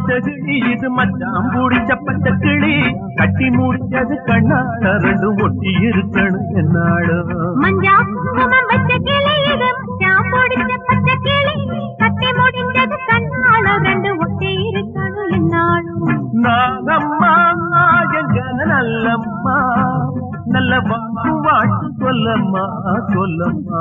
கிளி இது மச்சான் பிடிச்ச பச்சை கிளி கட்டி முடிச்சது கண்ணால ரெண்டும் ஒட்டி இருக்கணும் என்னாலும் மஞ்சா குங்குமம் வச்ச கிளி இது மச்சான் பிடிச்ச பச்சை கிளி கட்டி முடிச்சது கண்ணால ரெண்டும் ஒட்டி இருக்கணும் என்னாலும் நாகம்மா எங்க நல்லம்மா நல்ல வாக்கு வாட்டு சொல்லம்மா சொல்லம்மா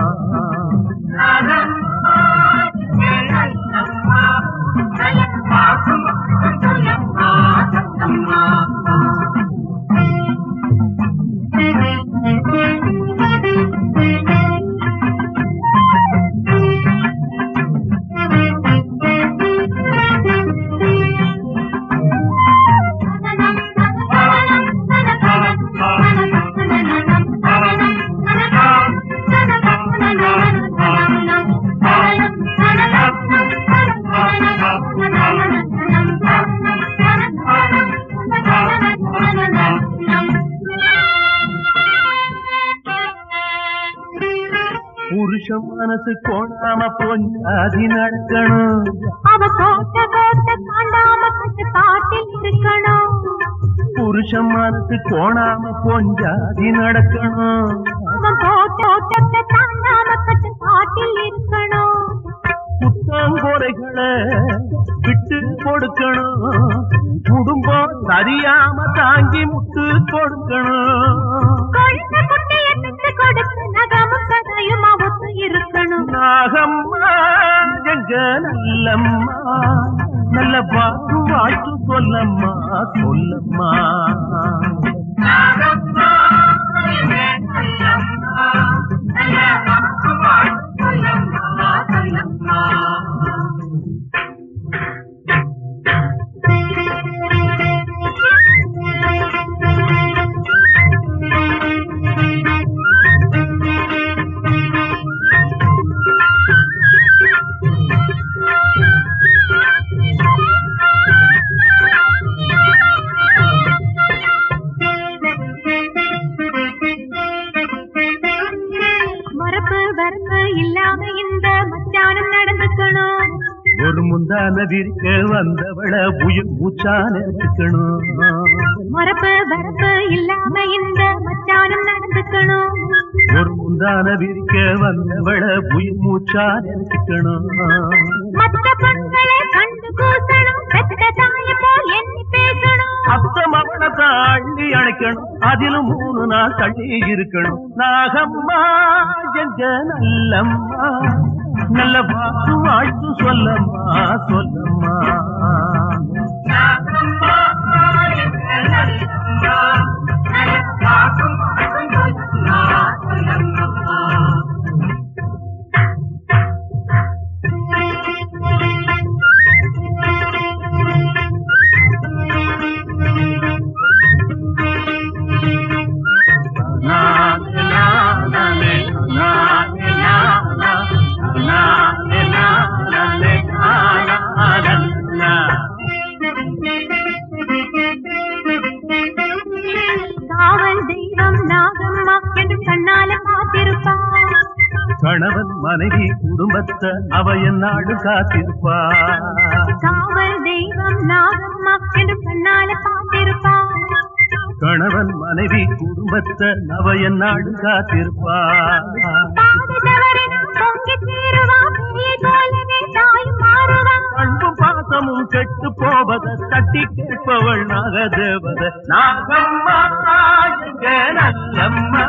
புருஷன் மனசு கோணாம பொஞ்சாதி நடக்கணும் அவ கோட்ட கோட்ட தாண்டாம கட்டு பாட்டில் இருக்கணும் புருஷன் மனசு கோணாம பொஞ்சாதி நடக்கணும் அவன் கோட்ட கோட்ட தாண்டாம கட்டு பாட்டில் இருக்கணும் புத்தாங்குறைகளை விட்டு கொடுக்கணும் குடும்பம் சரியாம தாங்கி முட்டு கொடுக்கணும் குழந்தை குட்டியை பெற்று கொடுத்து நகமும் சதையும் அவத்து இருக்கணும் நாகம்மா எங்க நல்லம்மா நல்ல வாக்கு வாட்டு சொல்லம்மா சொல்லம்மா ஒரு முந்தான விரிக்க வந்தவள உயிர் மூச்சான இருக்கணும் மரப்பு வரப்பு இல்லாம இந்த மச்சானும் நடந்துக்கணும் ஒரு முந்தான விரிக்க வந்தவள உயிர் மூச்சான இருக்கணும் மத்த பெண்களை கண்டு கூசணும் பெத்த தாயை போல் எண்ணி பேசணும் அத்தம் அவளை தாண்டி அணைக்கணும் அதிலும் 3 நாள் தள்ளி இருக்கணும் நாகம்மா எங்க நல்லம்மா நல்ல வாக்கு வாழ்த்து சொல்லம்மா சொல்லம்மா கணவன் மனைவி குடும்பத்தை அவ என்னாடு காத்திருப்பா காவல் தெய்வம் நாகம்மா என்று கண்ணால பார்த்திருப்பா கணவன் மனைவி குடும்பத்தை அவ என்னாடு காத்திருப்பா அன்பும் பாசமும் கெட்டு போவத தட்டி கேட்பவள் நாகதேவத நாகம்மா நல்லம்மா